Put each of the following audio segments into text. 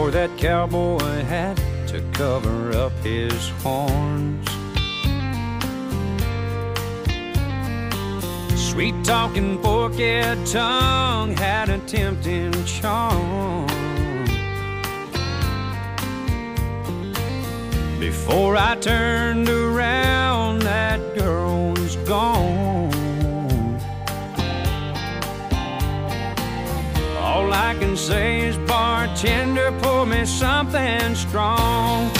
wore that cowboy hat to cover up his horns. Sweet-talking, forked tongue had a tempting charm. Before I turned around, that girl was gone. All I can say is, bartender, pour me something strong.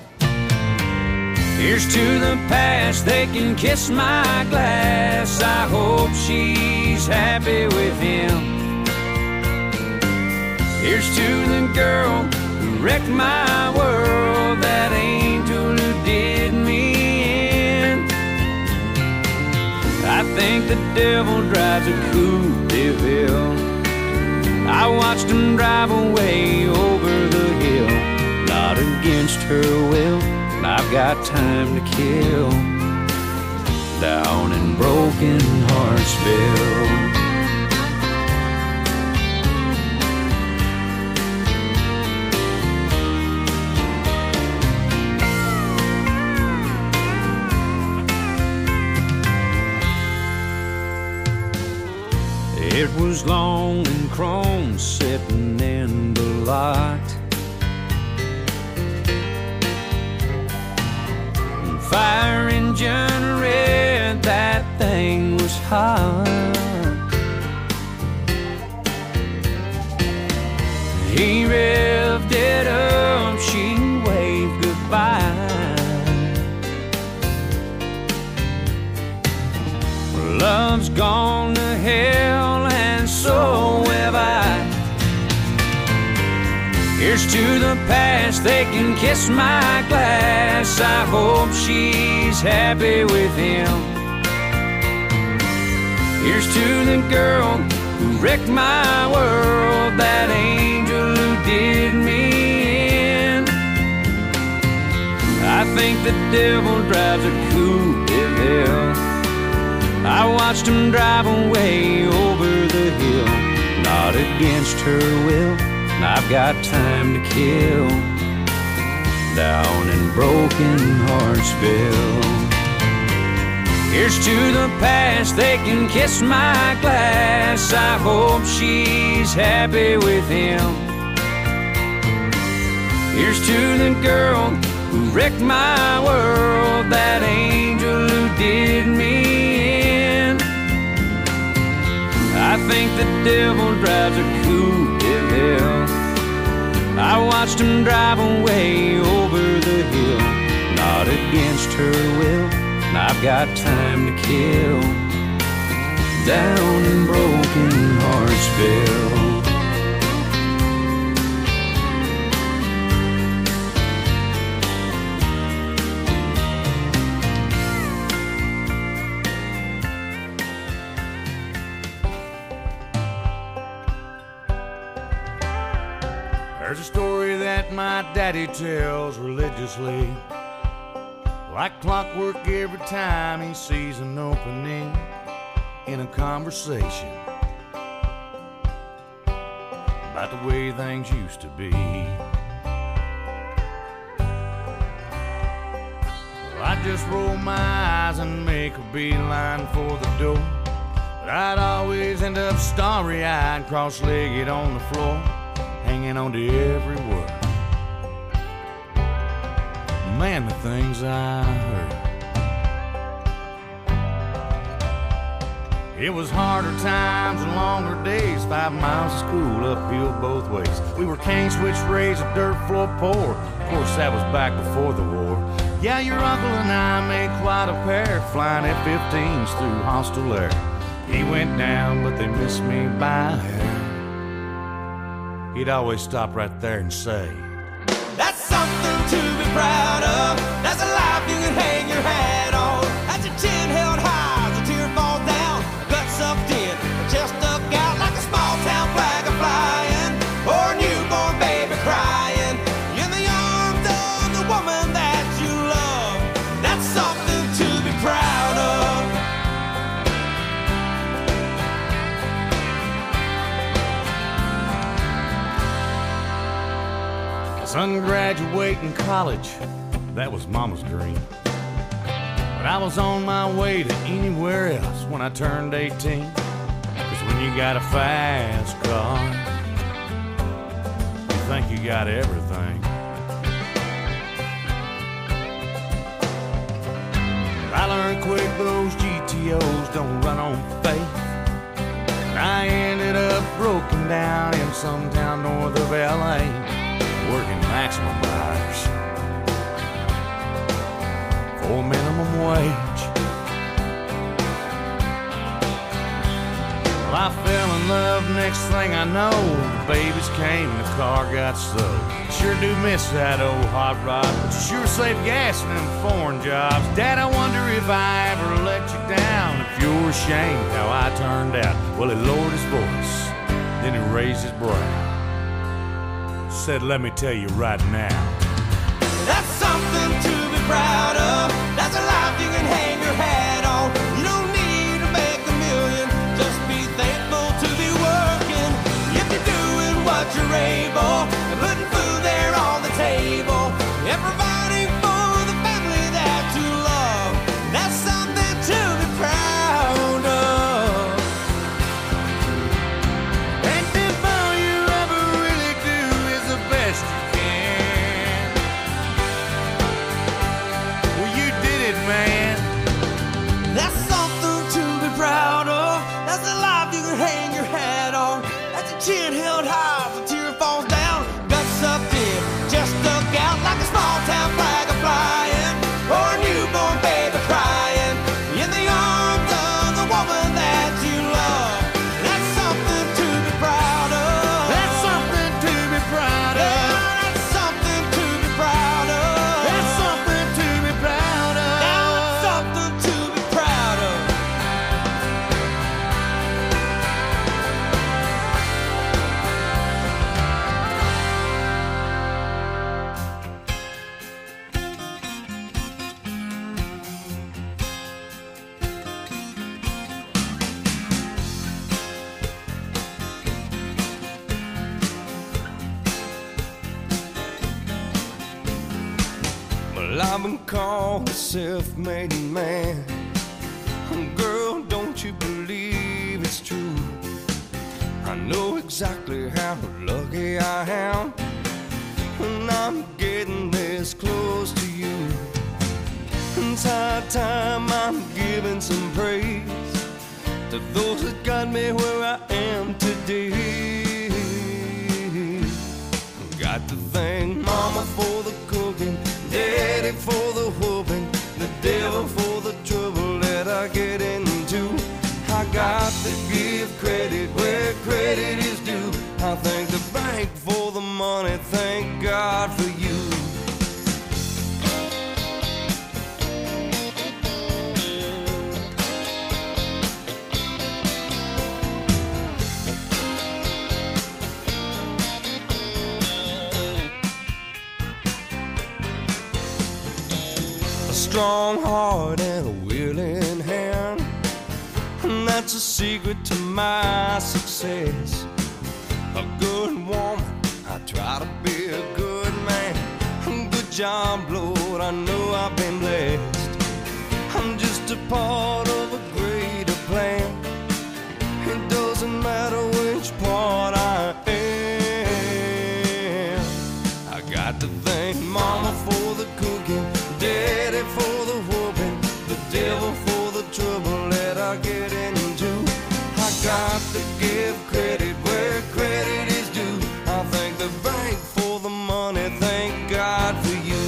Here's to the past, they can kiss my glass. I hope she's happy with him. Here's to the girl who wrecked my world, that angel who did me in. I think the devil drives a Coupe de Ville. I watched him drive away over the hill, not against her will. I've got time to kill down in Broken Heartsville. It was long and chrome sitting in the lot. Fire engine red, that thing was hot. He revved it up, she waved goodbye. Love's gone to hell and so have I. Here's to the past, they can kiss my glass. I hope she's happy with him. Here's to the girl who wrecked my world, that angel who did me in. I think the devil drives a Coupe de Ville. I watched him drive away over the hill, not against her will. I've got time to kill down in Broken Heartsville. Here's to the past, they can kiss my glass. I hope she's happy with him. Here's to the girl who wrecked my world, that angel who did me in. I think the devil drives a Coupe de Ville. I watched him drive away over the hill, not against her will. I've got time to kill down in Broken Heartsville. There's a story that my daddy tells religiously, like clockwork every time he sees an opening in a conversation about the way things used to be. Well, I'd just roll my eyes and make a beeline for the door, but I'd always end up starry-eyed, cross-legged on the floor, hanging on to every word. Man, the things I heard. It was harder times and longer days, 5 miles of school uphill both ways. We were cane switch raised, a dirt floor poor. Of course, that was back before the war. Yeah, your uncle and I made quite a pair, flying F-15s through hostile air. He went down, but they missed me by a hair. He'd always stop right there and say, "That's something to be proud of. That's a life you can hang your hat on. That's your chin held high as a tear falls down, gut sucked in, chest stuck out like a small town flag a flying, or a newborn baby crying in the arms of the woman that you love. That's something to be proud of." Son graduating college, that was Mama's dream. But I was on my way to anywhere else when I turned 18. 'Cause when you got a fast car, you think you got everything. I learned quick those GTOs don't run on faith. And I ended up broken down in some town north of LA, working maximum hours for minimum wage. Well, I fell in love, next thing I know, the babies came and the car got sold. Sure do miss that old hot rod, but you sure save gas in them foreign jobs. Dad, I wonder if I ever let you down, if you're ashamed how I turned out. Well, he lowered his voice, then he raised his brow, said, let me tell you right now, that's something to be proud of. That's a life you can hang your hat on. You don't need to make a million, just be thankful to be working. If you're doing what you're able, and putting food there on the table, and providing for the family that you love, that's something to be proud of. and if all you ever really do is the best you can, well, you did it, man. That's something to be proud of. That's a life you can hang your hat on. That's a chin held high as a tear falls down. Guts up deep, just stuck out like a small town flag flying, or a newborn baby crying in the arms of the woman that you love. That's something to be proud of. That's something to be proud of. Yeah, that's something to be proud of. That's something to be proud of. That's something to be proud of. Well, I've been called a self-made man. Girl, don't you believe it's true? I know exactly how lucky I am when I'm getting this close to you. It's high time I'm giving some praise to those that got me where I am today. Got to thank Mama for the cooking, Daddy for the whooping, the devil for the trouble that I get into. I got to give credit where credit is due. I thank the bank for the money, thank God for you. A strong heart and a willing hand, and that's a secret to my success. A good woman, I try to be a good man. Good job, Lord, I know I've been blessed. I'm just a part of a greater plan. It doesn't matter which part I am. I got to thank Mama for the cooking, Daddy for the whooping, the devil for the trouble that I get into. I got to give credit where credit is due. I thank the bank for the money, thank God for you.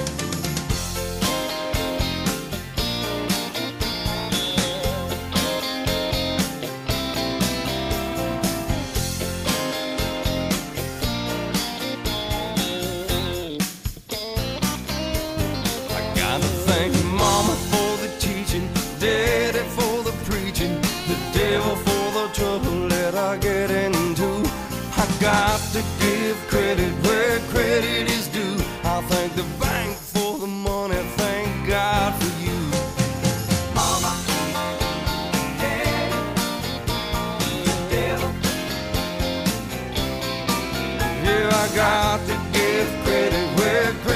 I gotta thank Mama for the teaching, Daddy for the preaching, the devil for the trouble that I get into. I got to give credit where credit is due. I thank the bank for the money, thank God for you. Mama, Daddy, the devil. Yeah, I got to give credit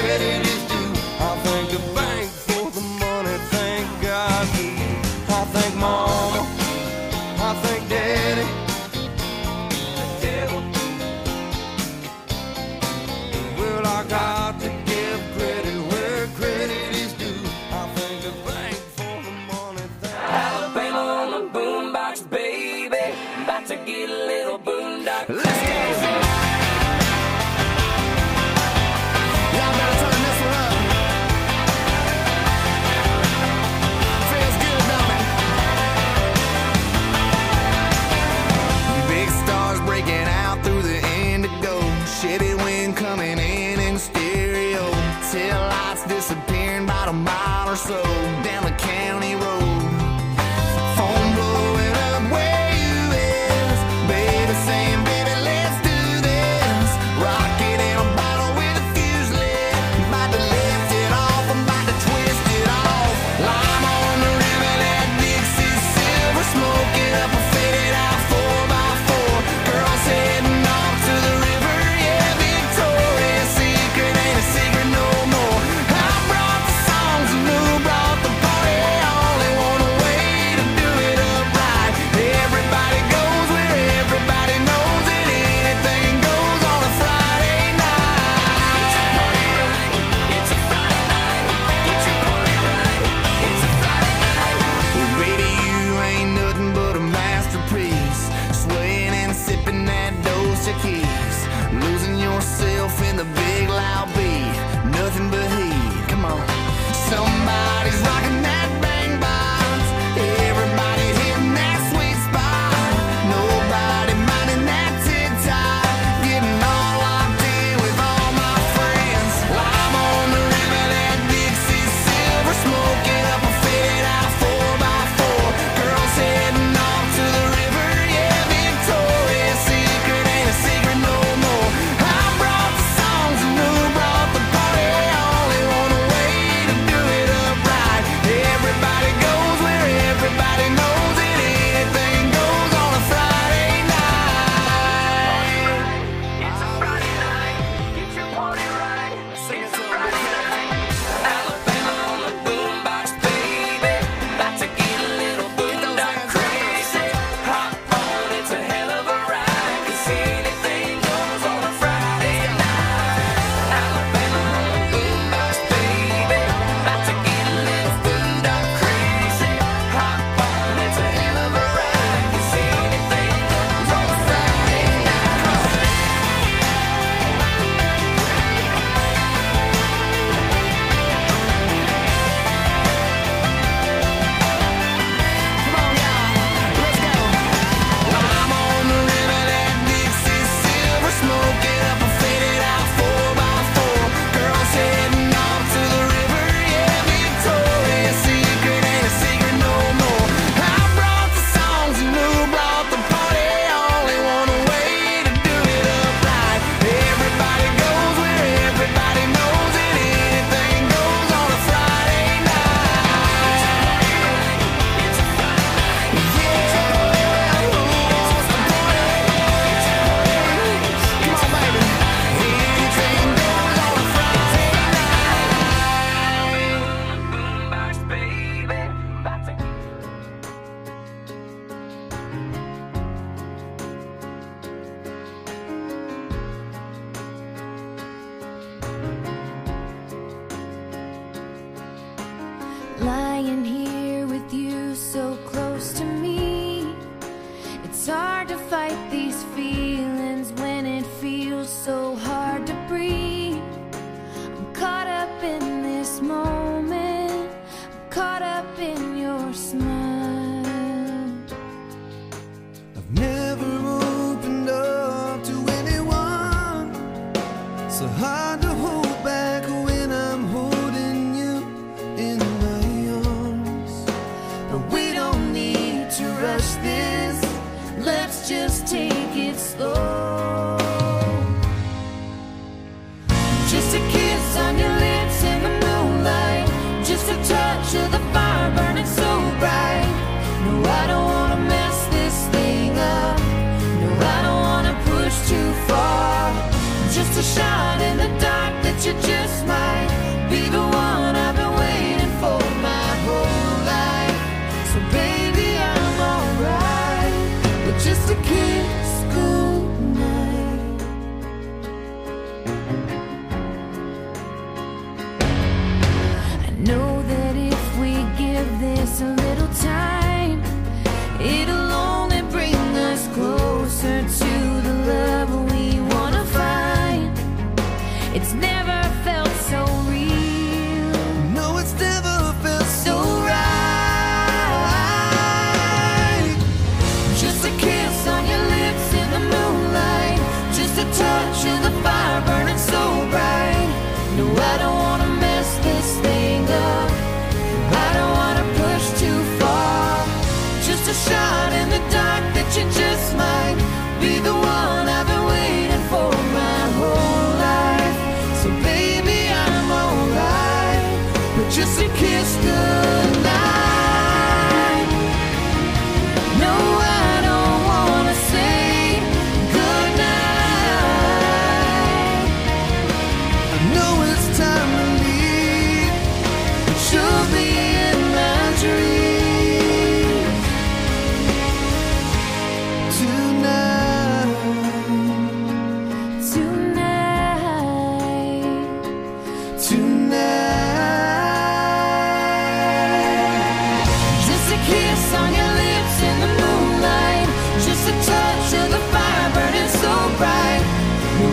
credit is due. I thank the bank for the money, thank God for you. I thank Mama, I thank Daddy, the devil too. Well, I got to give credit where credit is due. I thank the bank for the money, Alabama on the boombox, baby. About to get a little boondock. Let's go. Y'all better turn this one up. Feels good, don't it? Big stars breaking out through the indigo. Chevy wind coming in stereo. Tail lights disappearing about a mile or so down the county road. Phone blowing up where you is. Baby saying, baby, let's do this. Rocket in a bottle with a fuse lit. About to lift it off, I'm about to twist it off. Lime on the river, that Dixie silver. Smoke it up and fade it out 4x4. Girls heading off to the river, yeah, Victoria's Secret ain't a secret no more. I brought the songs and who brought the party. Only one way to do it up right. Everybody goes where everybody knows it. Anything goes on a Friday night. It's a Friday night. Get your party right. It's a Friday night. Well, baby, you ain't nothing but a masterpiece. Swaying and sipping that Dolce Keys. Losing yourself in the big loud beat. Nothing but heat. Come on. Somebody's rocking that bang box. Everybody's hitting that sweet spot. Nobody minding that tick-tock. Getting all locked in with all my friends. Lime on the river, that Dixie silver. Smoke it up and fade it out 4x4. Girls heading off to the river, yeah, Victoria's Secret ain't a secret no more. I brought the songs and who brought the party. Only one way to do it up right. Everybody goes where everybody knows it. Anything goes on a Friday night. It's a Friday night. Get your party right. It's a Friday night. Alabama on the boombox, baby. About to get a little boondock crazy. Hop on, it's a hell of a ride. 'Cause anything goes on a Friday night. Alabama on the boombox, baby. About to get a little boondock crazy. Hop on, it's a hell of a ride. 'Cause anything goes on a Friday night. Come on, y'all. Let's go. Lime on the river, that Dixie silver. Smoke it up and fade it out 4x4. Girls heading off to the river, yeah, Victoria's Secret ain't a secret no more. I brought the songs and who brought the party. Only one way to do it up right. Everybody goes where everybody knows it. Anything goes on a Friday night. It's a Friday night. Yeah, who wants to party? Come on, baby. Anything goes on a Friday night. Boombox, baby. About to Lying here with you so close to me, it's hard to fight these feelings when it feels so hard to breathe. I'm caught up in this moment, I'm caught up in your smile. I've never opened up to anyone. So hard to hold back when I'm holding you in my arms. But we don't need to rush this, let's just take it slow. Just a kiss on your lips in the moonlight, just a touch of the fire burning so bright. No, I don't wanna mess this thing up, no, I don't wanna push too far. Just a shot in the dark that you just might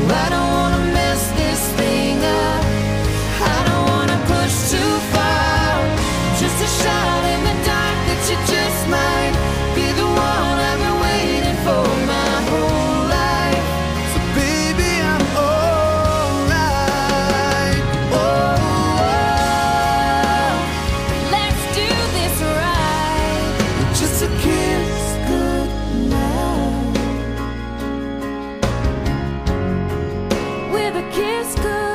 I don't wanna mess this thing up. I don't wanna push too far. Just a shot in the dark that you just might be the one I've been waiting for my whole life. So baby, I'm alright. Oh, let's do this right. Just a kiss goodnight. With a kiss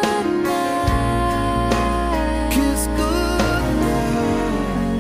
goodnight. Kiss goodnight.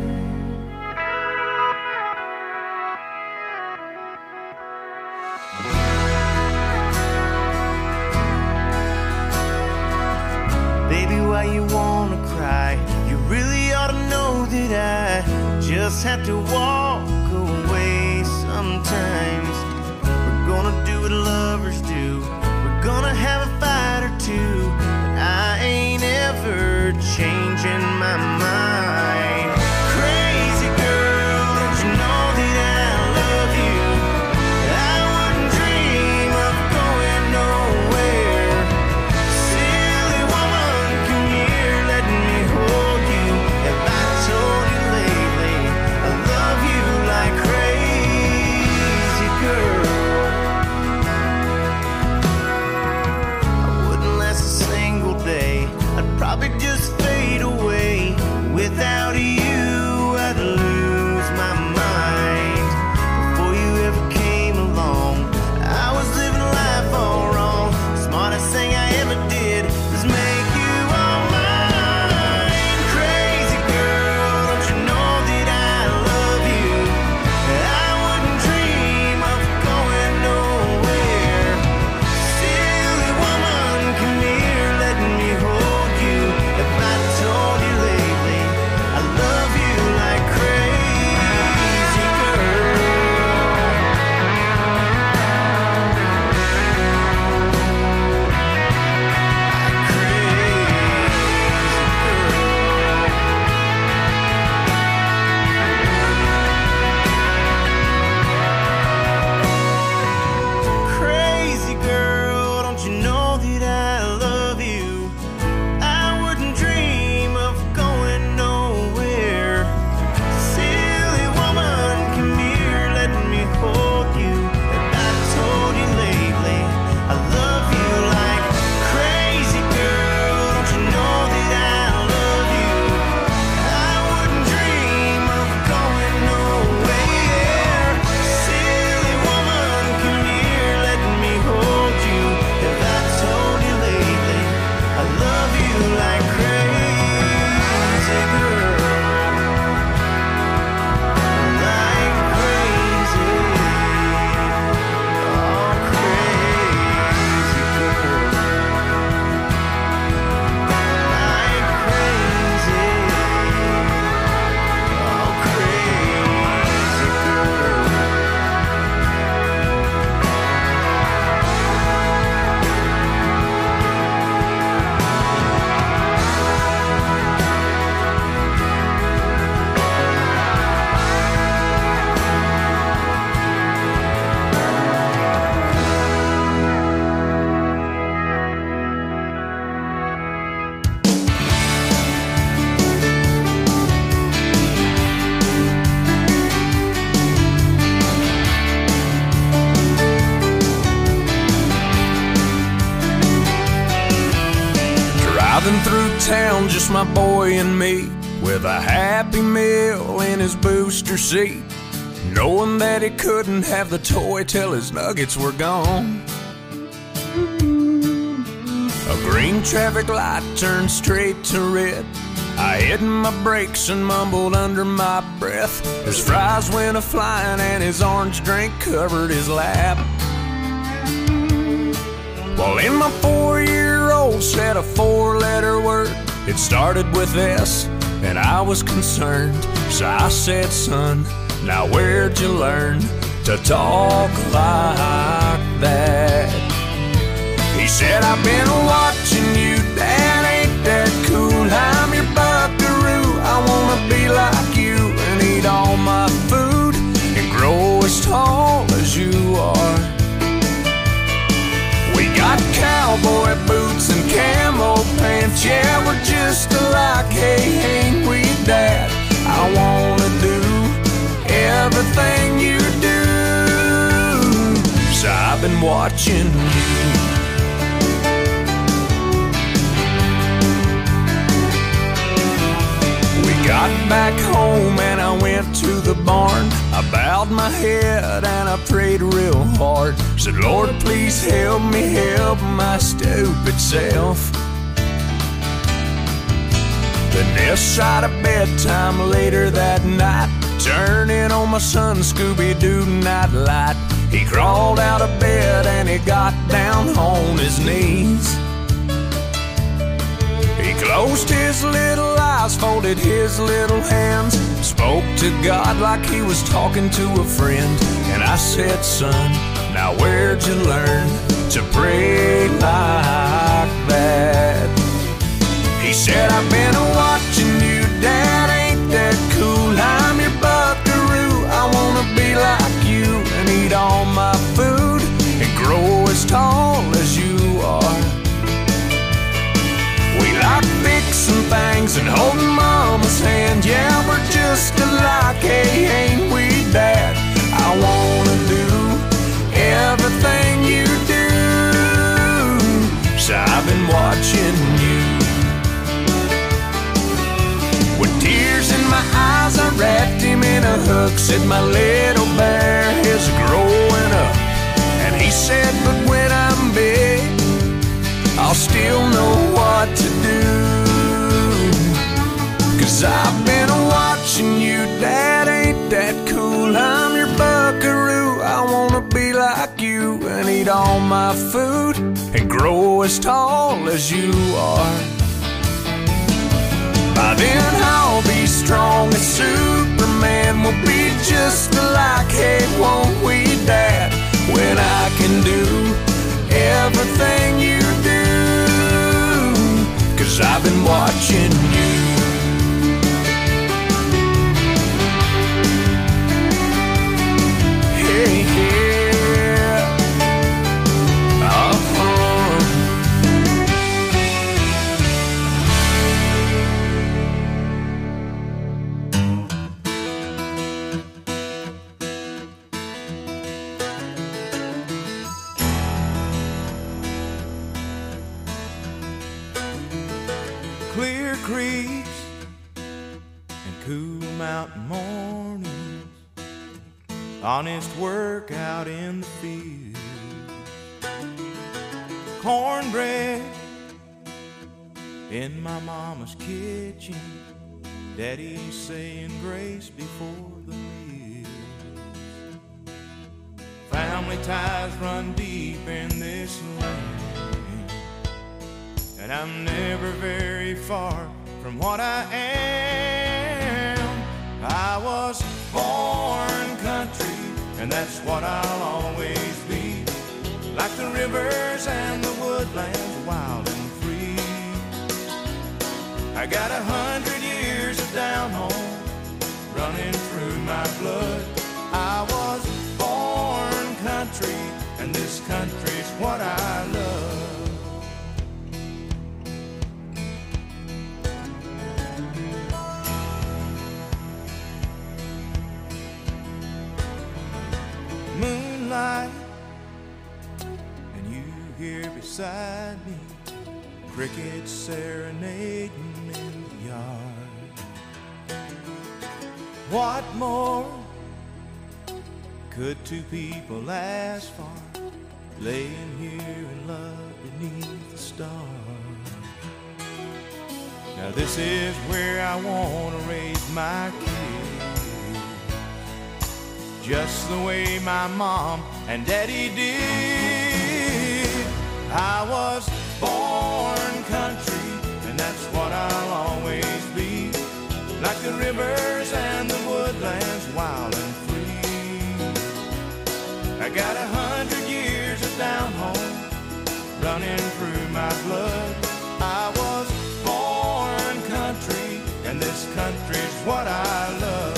Baby, why you wanna cry? You really ought to know that I just have to walk away sometimes. We're gonna do what lovers do. We're gonna have a fight or two, but I ain't ever changing my mind. Crazy girl, don't you know that I love you? I wouldn't dream of going nowhere. Silly woman, come here, let me hold you. Have I told you lately I love you like crazy girl? I wouldn't last a single day. I'd probably just fade away. Without you, I'd lose my mind. Before you ever came along, I was living life all wrong. Smartest thing I ever did was make you all mine. Crazy girl, don't you know that I love you? I wouldn't dream of going nowhere. Silly woman, come here, let me hold you. If I told you lately I love you like crazy girl. Crazy girl, don't you know that I love you? I wouldn't dream of going nowhere. Silly woman, come here, let me hold you. If I told you lately I love you like crazy girl, don't you know that I love you? I wouldn't dream of going nowhere. Silly woman, come here, let me hold you. If I told you lately I love you like crazy girl, like crazy, oh crazy girl, like crazy, oh crazy girl. Driving through town, just my boy and me, with a Happy Meal in his booster seat, knowing that he couldn't have the toy till his nuggets were gone. A green traffic light turned straight to red. I hit my brakes and mumbled under my breath. His fries went a-flying and his orange drink covered his lap. Well, in my 4-year-old said a 4-letter word. It started with S, and I was concerned. So I said, son, now where'd you learn to talk like that? He said, I've been watching you, Dad, ain't that cool? I'm your buckaroo, I wanna be like you and eat all my food and grow as tall as you are. We got got cowboy boots and camo pants. Yeah, we're just alike. Hey, ain't we, Dad? I wanna do everything you do. So I've been watching you. Got back home and I went to the barn. I bowed my head and I prayed real hard. Said, Lord, please help me help my stupid self. Then inside of bedtime later that night, turning on my son Scooby-Doo nightlight. He crawled out of bed and he got down on his knees. He closed his little eyes, folded his little hands, spoke to God like he was talking to a friend. And I said, son, now where'd you learn to pray like that? He said, I've been watching you, Dad, ain't that cool? I'm your buckaroo, I wanna be like you and eat all my food and grow as tall as you are. We like fixing things and holding Mama's hand. Yeah, we're just alike. Hey, ain't we, Dad? I wanna do everything you do. So I've been watching you. With tears in my eyes, I wrapped him in a hug. Said my little bear is growing up. And he said, but when I'm big, I'll still know what to do. 'Cause I've been watching you, Dad, ain't that cool? I'm your buckaroo, I wanna be like you and eat all my food and grow as tall as you are. By then I'll be strong as Superman. We'll be just alike, hey, won't we, Dad? When I can do everything you do. 'Cause I've been watching you. Hey, yeah. Clear creeks and cool mountain mornings, honest work out in the field, cornbread in my mama's kitchen, Daddy saying grace before the meal. Family ties run deep in this land, and I'm never very far from what I am. I was born country, and that's what I'll always be. Like the rivers and the woodlands, wild and free. I got 100 years of down home running through my blood. I was born country, and this country's what I love. Moonlight, and you here beside me, crickets serenading in the yard. What more could two people ask for, laying here in love beneath the stars? Now this is where I want to raise my kids, just the way my mom and Daddy did. I was born country, and that's what I'll always be. Like the rivers and the woodlands, wild and free. I got 100 years of down home running through my blood. I was born country, and this country's what I love.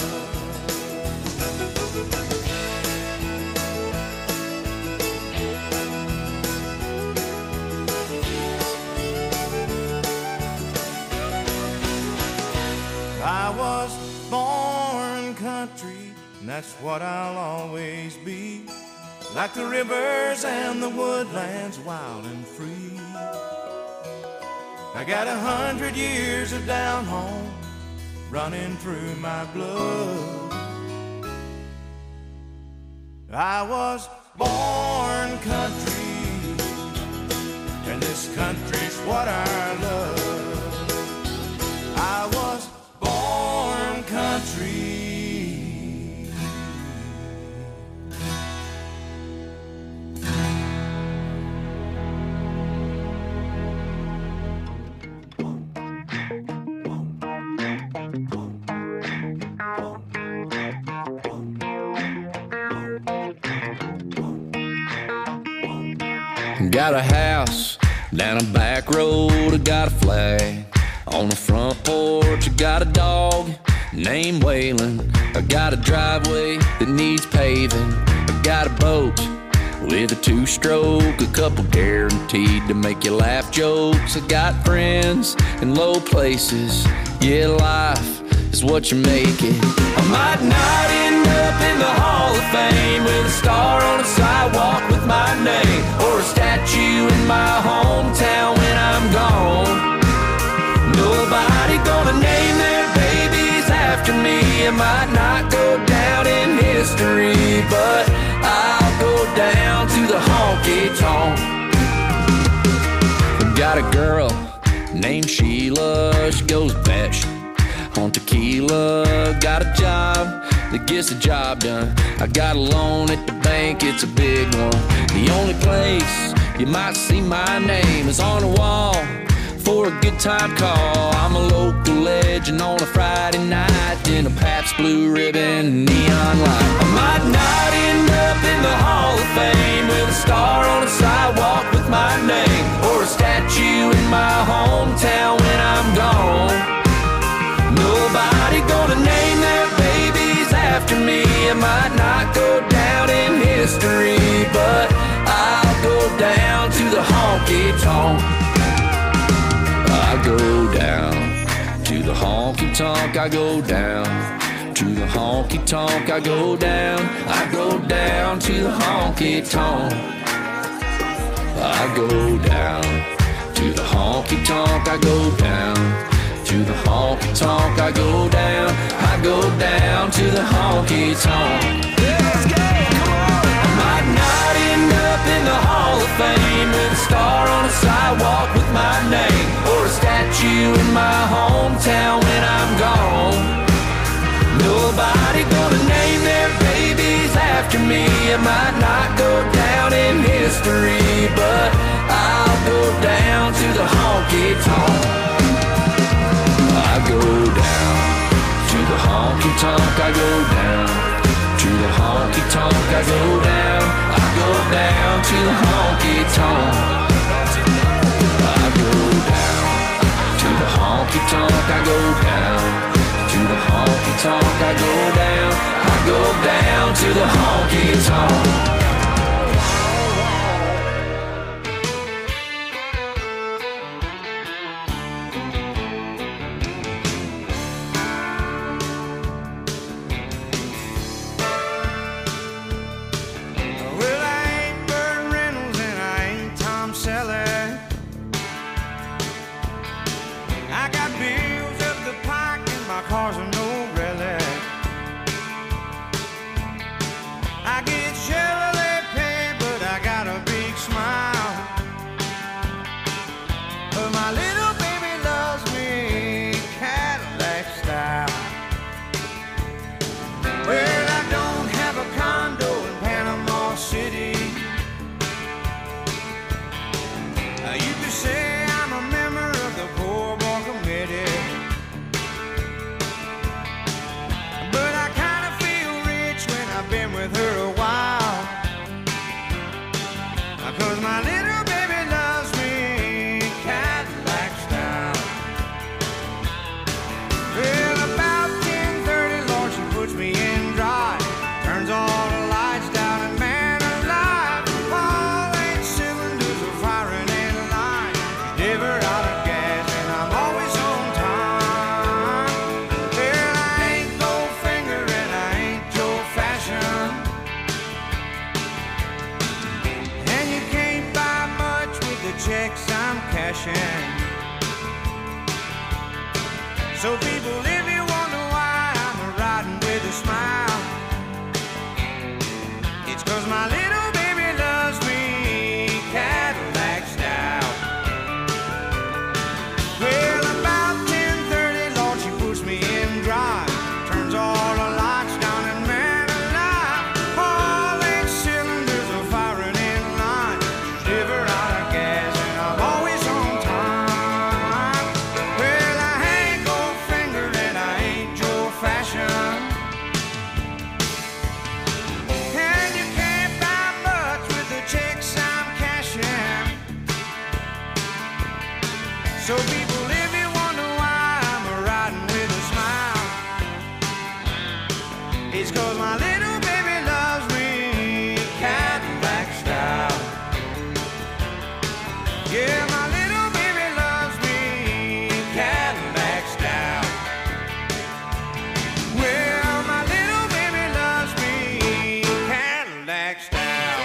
and that's what I'll always be. Like the rivers and the woodlands, wild and free. I got 100 years of down home running through my blood. I was born country, and this country's what I love. I was born country. Got a house down a back road, I got a flag on the front porch. I got a dog named Waylon. I got a driveway that needs paving. I got a boat with a two-stroke, a couple guaranteed to make you laugh jokes. I got friends in low places. Yeah, life is what you make it. I might not end up in the Hall of Fame with a star on a sidewalk with my name, or a statue in my hometown when I'm gone. Nobody gonna name their babies after me. I might not go down in history, but I'll go down to the honky-tonk. Got a girl named Sheila, she goes batshit on tequila. Got a job that gets the job done. I got a loan at the bank, it's a big one. The only place you might see my name is on the wall for a good time call. I'm a local legend on a Friday night in a Pabst Blue Ribbon neon light. I might not end up in the Hall of Fame with a star on a sidewalk with my name, or a statue in my hometown when I'm gone. Nobody gonna name their babies after me. I might not go down in history, but I'll go down to the honky-tonk. I go down to the honky-tonk. I go down to the honky-tonk. I go down. I go down to the honky-tonk. I go down to the honky-tonk. I go down to the honky-tonk. I go down. I go down to the honky-tonk. Let's go, come on. I might not end up in the Hall of Fame with a star on a sidewalk with my name, or a statue in my hometown when I'm gone. Nobody gonna name their babies after me. I might not go down in history, but I'll go down to the honky-tonk. I go down to the honky-tonk. I go down to the honky-tonk. I go down. I go down to the honky-tonk. I go down to the honky-tonk. I go down to the honky-tonk. I go down. I go down to the honky-tonk. I get Chevrolet checks I'm cashing. So people, if you wonder why I'm riding with a smile, it's 'cause my little baby loves me Cadillac style. Well, about 10:30, Lord, she puts me in drive, turns all the lights down, and man alive, all 8 cylinders are firing in line. She's never out of gas, and I'm always on time. Well, I ain't gold-fingered and I ain't Joe Fashion, and you can't buy much with the checks I'm cashing. So people, if you wonder why I'm riding with a smile, it's 'cause my little baby loves me Cadillac style. Yeah, my little baby loves me Cadillac style. Well, my little baby loves me Cadillac style.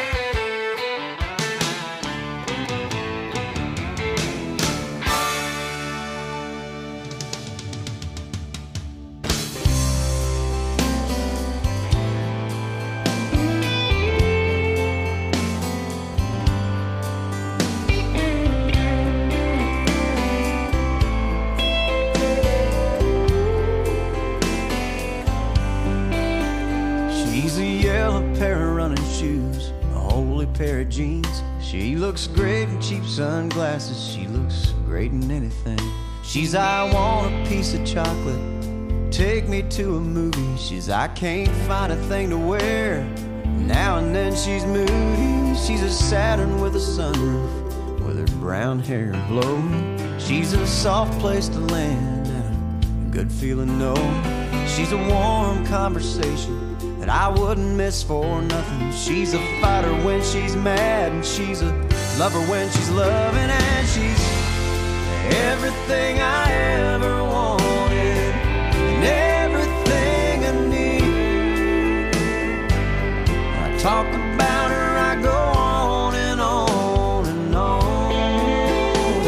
She's a yellow pair of running shoes, a holy pair of jeans. She looks great in cheap sunglasses. She looks great in anything. She's I want a piece of chocolate, take me to a movie. She's I can't find a thing to wear. Now and then she's moody. She's a Saturn with a sunroof, with her brown hair blowing. She's a soft place to land and a good feeling no. She's a warm conversation that I wouldn't miss for nothing. She's a fighter when she's mad, and she's a lover when she's loving, and she's everything I ever wanted and everything I need. When I talk about her, I go on and on and on,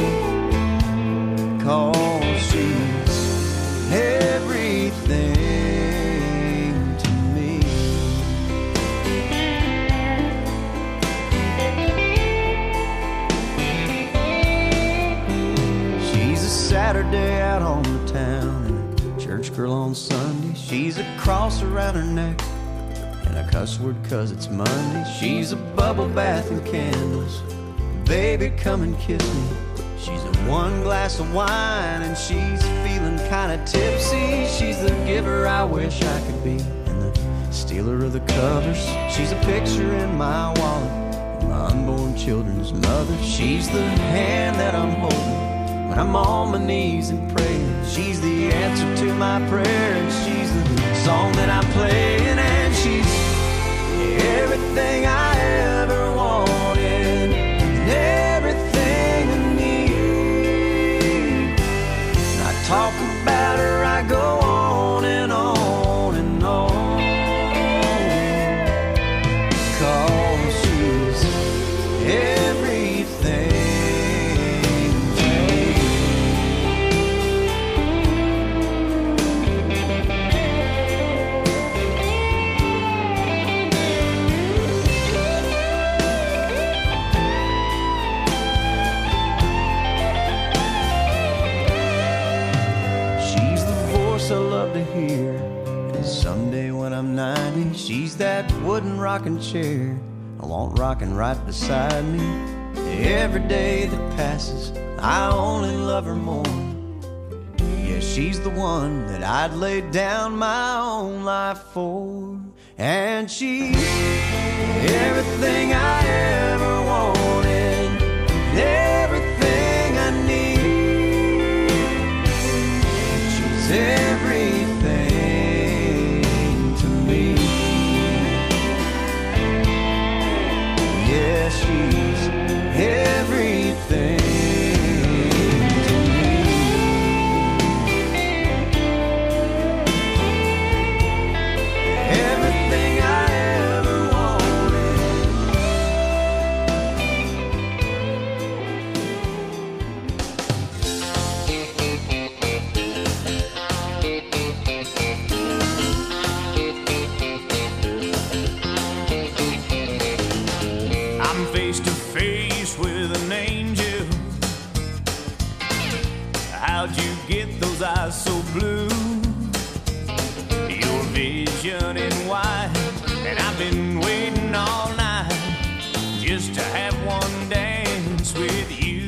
'cause she's everything to me. She's a Saturday out on the town and a church girl on Sunday. She's a cross around her neck and a cuss word 'cause it's Monday. She's a bubble bath and candles, baby come and kiss me. She's a 1 glass of wine and she's feeling kinda tipsy. She's the giver I wish I could be and the stealer of the covers. She's a picture in my wallet, my unborn children's mother. She's the hand that I'm holding when I'm on my knees and praying. She's the answer to my prayer, and she's the song that I'm playing, and she's everything I ever wanted and everything I need. When I talk about her, I go on and on and on, 'cause she's everything to me. She's the voice I love to hear, and someday when I'm 90, she's that wooden rocking chair I want rocking right beside me. Every day that passes, I only love her more. Yeah, she's the one that I'd lay down my own life for, and she's everything I ever wanted and everything I need. She's everything to me. Yeah, she's everything to me. Everything I ever wanted How'd you get those eyes so blue? Your vision in white, and I've been waiting all night just to have one dance with you.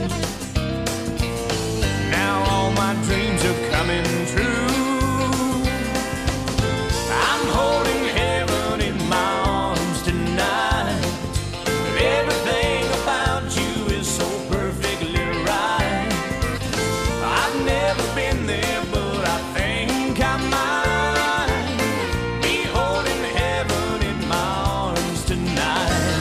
Now all my dreams are coming true. I'm holding heaven in my arms tonight. Everything about you is so perfectly right. I've never been there, but I think I might be holding heaven in my arms tonight.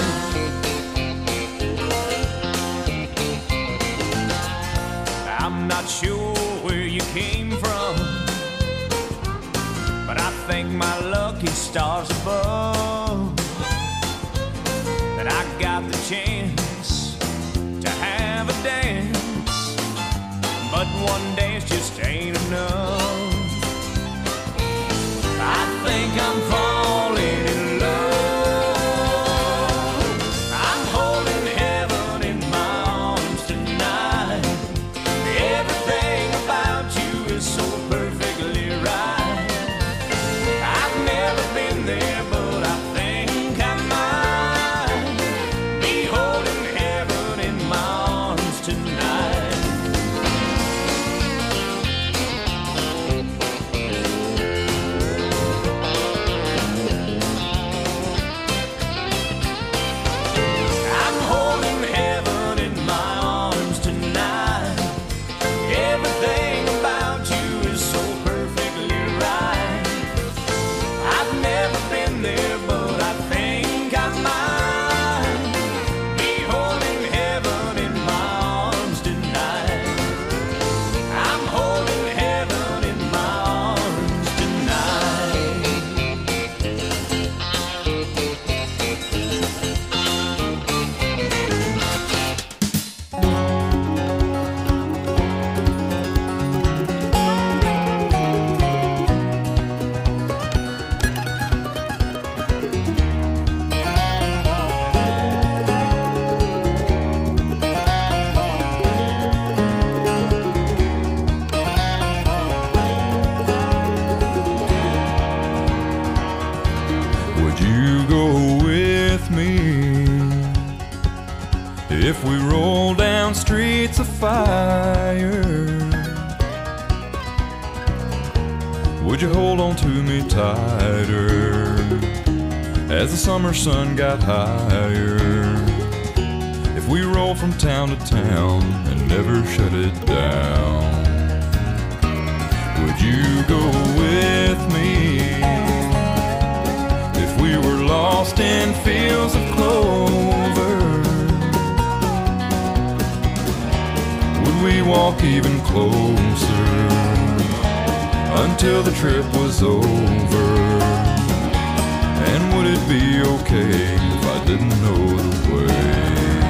I'm not sure where you came from, but I thank my lucky stars above that I got the chance to have a dance. But one dance just ain't enough. I think I'm falling in love. I'm holding heaven in my arms tonight. Everything about you is so perfectly right. I've never been there, but I think I might be holding heaven in my arms tonight. I'm holding heaven in my arms tonight. Everything about you is so perfectly right. I've never been there, but I think I might be holding heaven in my arms tonight. I'm holding heaven in my arms tonight. Would you go with me if we roll down streets of fire? Would you hold on to me tighter as the summer sun got higher? If we roll from town to town and never shut it down, would you go with me? If we were lost in fields of clover, would we walk even closer until the trip was over? And would it be okay if I didn't know the way?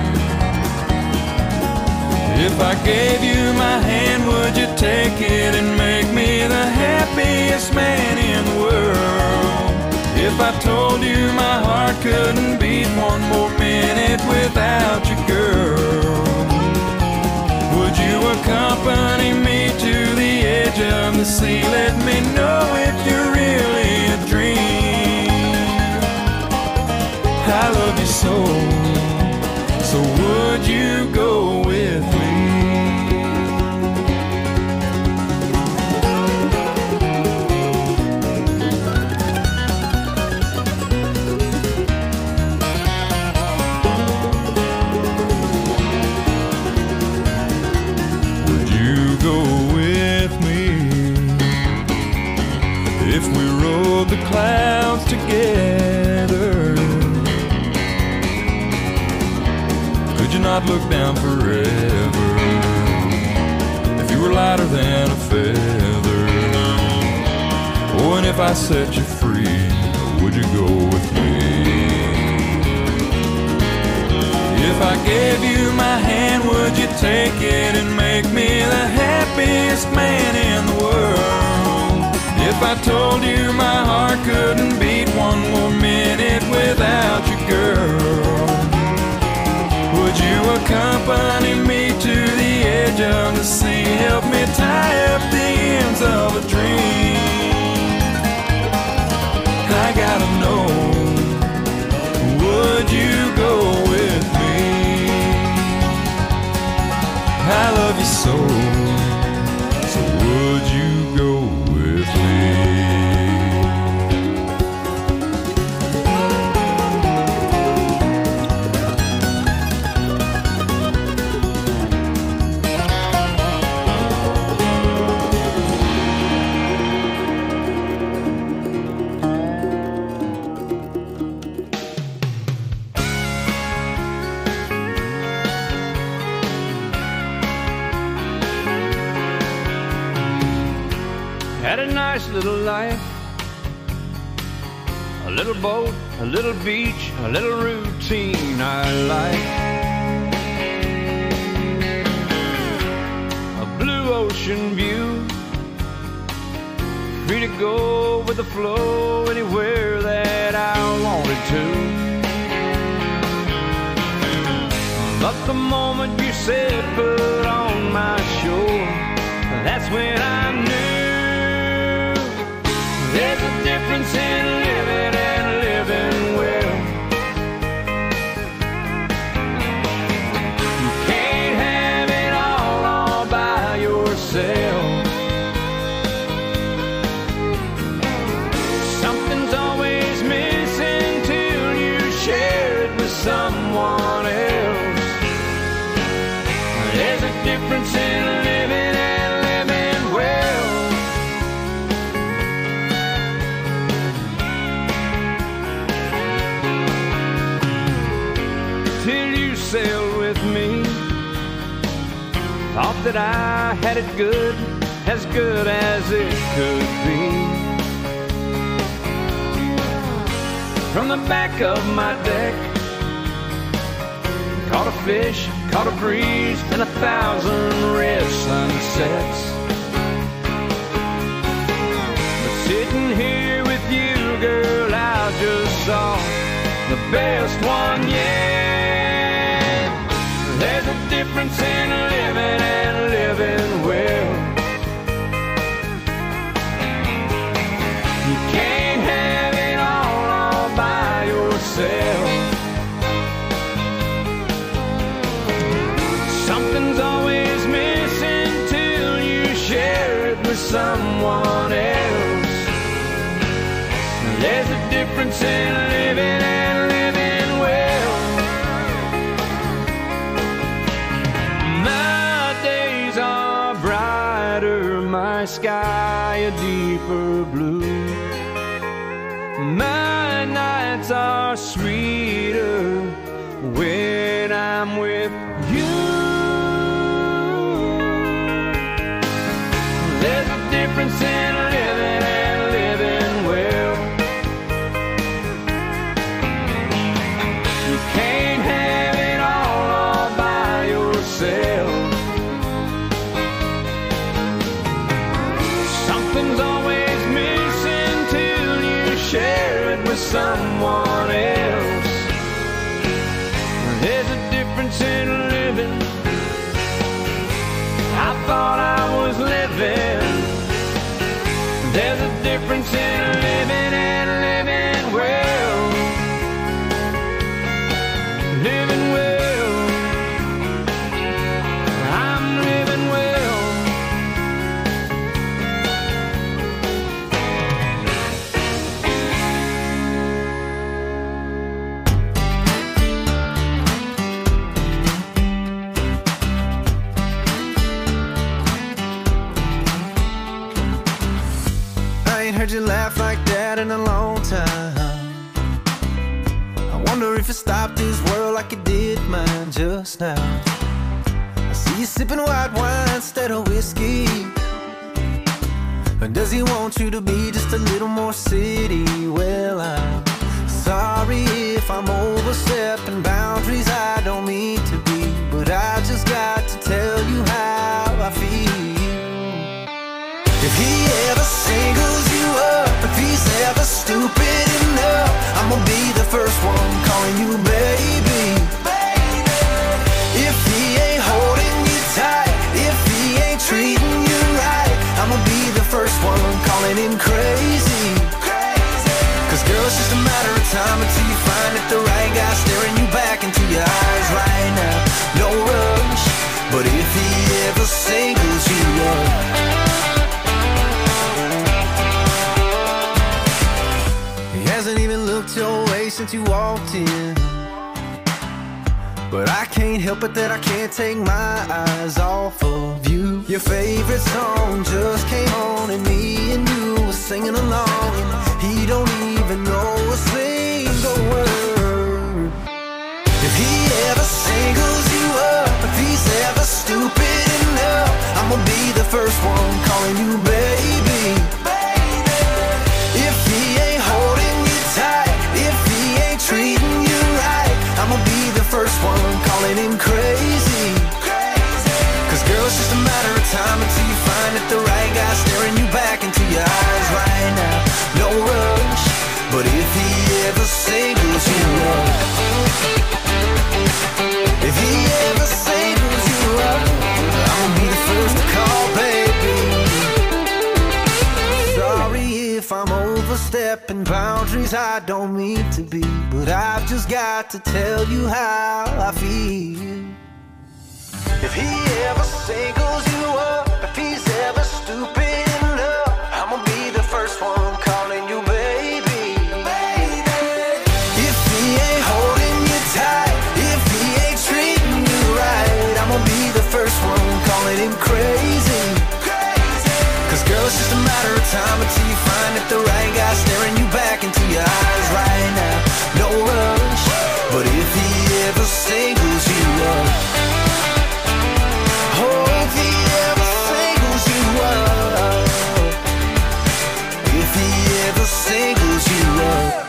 If I gave you my hand, would you take it and make me the happiest man in the world? If I told you my heart couldn't beat one more minute without you, girl, would you accompany me to the edge of the sea? Let me know if you're really a dream. I love you so, so would you go with me? If we rode the clouds together, could you not look down forever? If you were lighter than a feather, oh, and if I set you free, would you go with me? If I gave you my hand, would you take it and make me the happiest man in the world? If I told you my heart couldn't beat one more minute without you, girl, would you accompany me to the edge of the sea? Help me I love you so. So would you go with me? Had a nice little life, a little boat, a little beach, a little routine I like. A blue ocean view, free to go with the flow anywhere that I wanted to. But the moment you said put on my shore, that's when I knew there's a difference in living and living well. You can't have it all by yourself. Something's always missing till you share it with someone else. There's a difference in living and living well. Sailed with me, thought that I had it good as it could be. From the back of my deck, caught a fish, caught a breeze, and 1,000 red sunsets. But sitting here with you, girl, I just saw the best one yet. There's a difference in living and living well. You can't have it all by yourself. Something's always missing till you share it with someone else. There's a difference in living and living well. My sky a deeper blue. My nights are sweeter when I'm with you. There's a difference in living and living well. You can't have it all by yourself. Something's always missing till you share it with someone else. There's a difference in living. I thought I was living. There's a difference in living and living well. Living well. I'm living well. Heard you laugh like that in a long time. I wonder if it stopped his world like it did mine just now. I see you sipping white wine instead of whiskey. Or does he want you to be just a little more city? Well, I'm sorry if I'm overstepping boundaries I don't mean to be, but I just got to tell you how I feel. If he ever singles you up, if he's ever stupid enough, I'm gonna be the first one calling you baby. If he ain't holding you tight, if he ain't treating you right, I'm gonna be the first one calling him crazy. Cause girl, it's just a matter of time until you find that the right guy staring you back into your eyes right now. No rush, but if he singles you up. He hasn't even looked your way since you walked in, but I can't help it that I can't take my eyes off of you. Your favorite song just came on and me and you were singing along, and he don't even know a single word. If he ever singles you up, if he's ever stupid enough, I'm gonna be the first one calling you baby. If he ain't holding you tight, if he ain't treating you right, I'm gonna be the first one calling him crazy. Cause girl, it's just a matter of time until you find that the right guy staring you back into your eyes right now. No rush, but if he ever singles you up, if he ever singles you up, I'll be the first to call, baby. Sorry if I'm overstepping boundaries I don't mean to be, but I've just got to tell you how I feel. If he ever singles you up, if he's ever stupid enough, I'ma be the first one calling you baby. If he ain't holding you tight, if he ain't treating you right, I'ma be the first one calling him crazy. Cause girl, it's just a matter of time until you find that the right guy staring you back into your eyes right now. No rush, but if he ever singles you up, oh, if he ever singles you up, if he ever singles you up.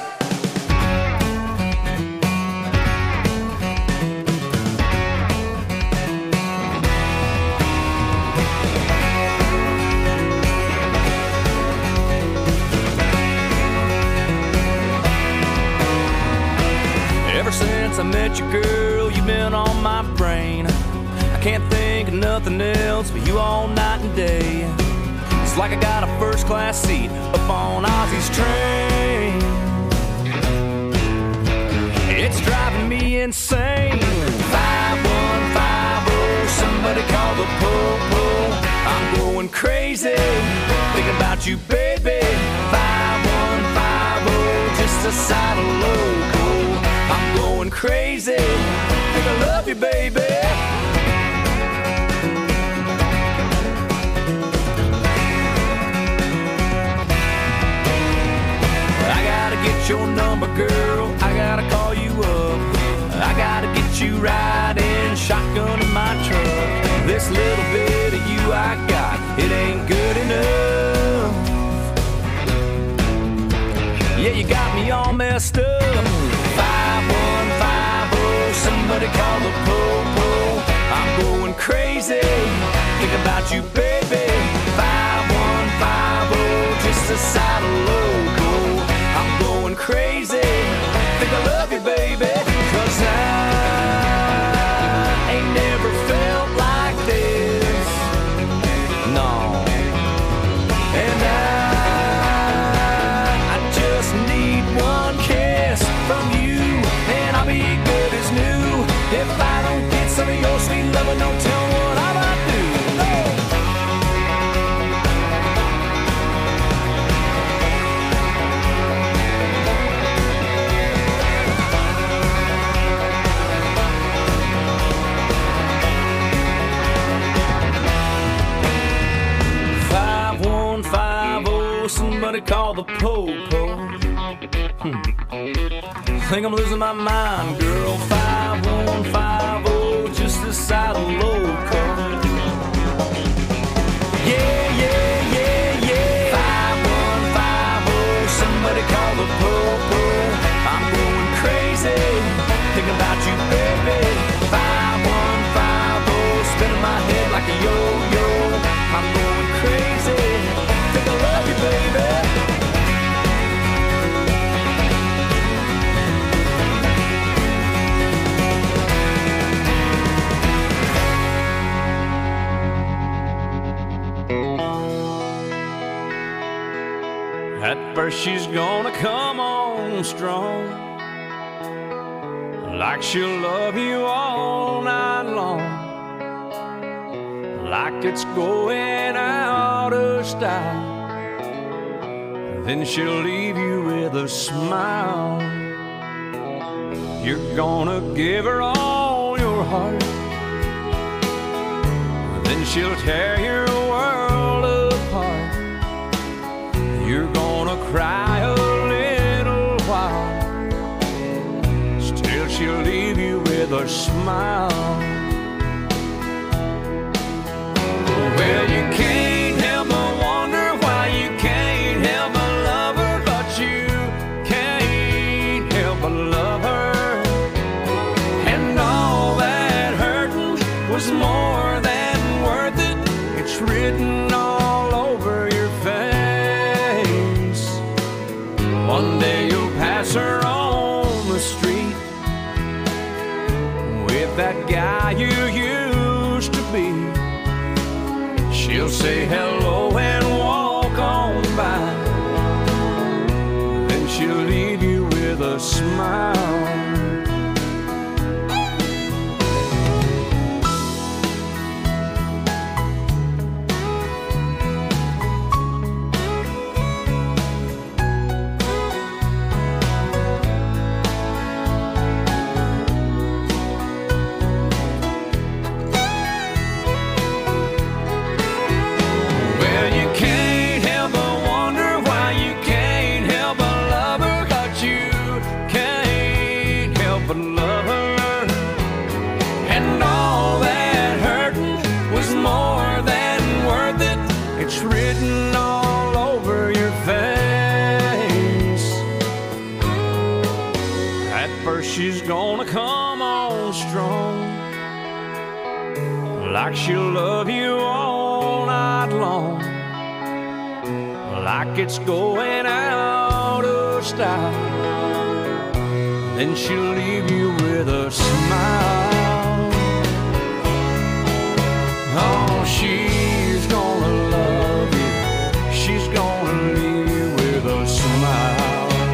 Ever since I met you, girl, you've been on my brain. I can't think of nothing else but you all night and day. It's like I got a first-class seat up on Ozzy's train. It's driving me insane. 5150, somebody call the po-po. I'm going crazy, thinking about you, baby. 5150, just a side of loco. I'm going crazy, think I love you, baby. I gotta get your number, girl, I gotta call you up. I gotta get you riding shotgun in my truck. This little bit of you I got, it ain't good enough. Yeah, you got me all messed up. 5150, somebody call the po-po. I'm going crazy, think about you, baby. 5150, just a side of loco. I'm going crazy, think I love you, baby. Cause I ain't never felt like this, no. And I just need one kiss from you, and I'll be good as new. If I don't get some of your sweet loving, don't tell me what I might do. No. 5150, somebody call the po-po. Think I'm losing my mind, girl. 5150, just a side of loco. Yeah, yeah, yeah, yeah. 5150, somebody call the po-po. I'm going crazy, thinking about you, baby. 5150, spinning my head like a yo-yo. I'm going crazy, think I love you, baby. At first she's gonna come on strong, like she'll love you all night long, like it's going out of style. Then she'll leave you with a smile. You're gonna give her all your heart, then she'll tear your world apart. You're gonna cry a little while, still she'll leave you with a smile. Well, you can't help but wonder why you can't help but love her, but you can't help but love her. And all that hurting was more than worth it. It's written all over your face. One day you'll pass her on the street with that guy you used to be. She'll say hello and walk on by, then she'll leave you with a smile. She's gonna come on strong, like she'll love you all night long, like it's going out of style. Then she'll leave you with a smile. Oh, she's gonna love you, she's gonna leave you with a smile.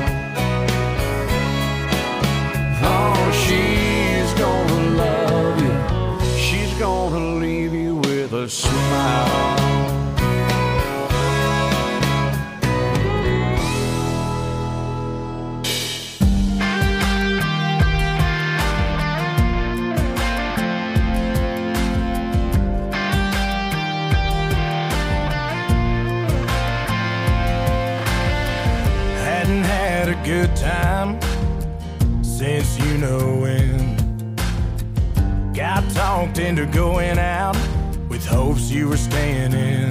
She's gonna love you, she's gonna leave you with a smile. Hadn't had a good time since you know when. Got talked into going out with hopes you were staying in.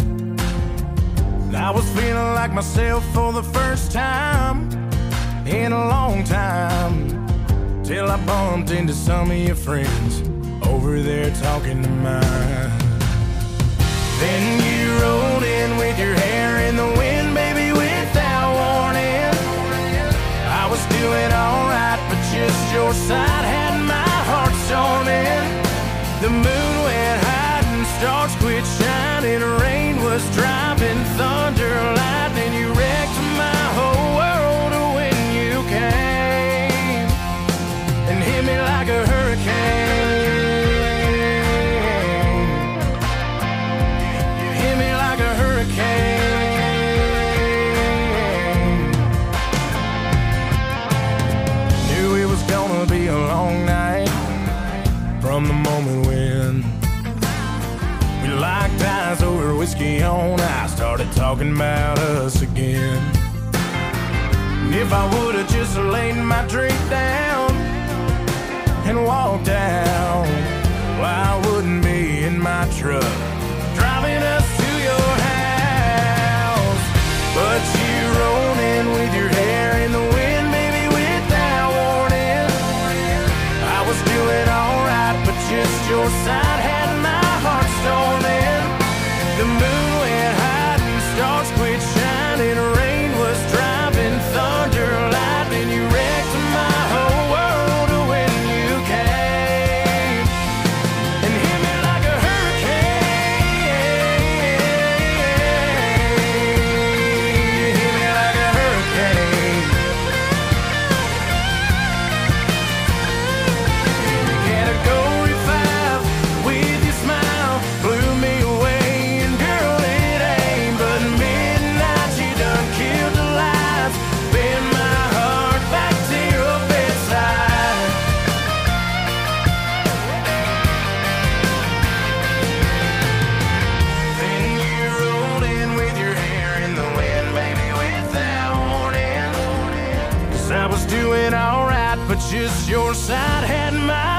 I was feeling like myself for the first time in a long time, till I bumped into some of your friends over there talking to mine. Then you rolled in with your hair in the wind, baby, without warning. I was doing alright, but just your side had my heart storming. The moon went high and stars quit shining. Rain was driving, thunder, lightning. You wrecked my whole world when you came and hit me like a hurricane. You hit me like a hurricane. Knew it was gonna be a long night from the moment when we locked eyes over whiskey on ice, started talking about us again. And if I would've just laid my drink down and walked out, well, I wouldn't be in my truck driving us to your house. But you rolled in with your hair in the wind, baby, without warning. I was doing alright, but just your side had my heart storming. The moon went high and stars quit shining. Rain was driving, thunder, lightning. You wrecked my whole world when you came and hit me like a hurricane. Hit me like a hurricane. Category 5 just your side had my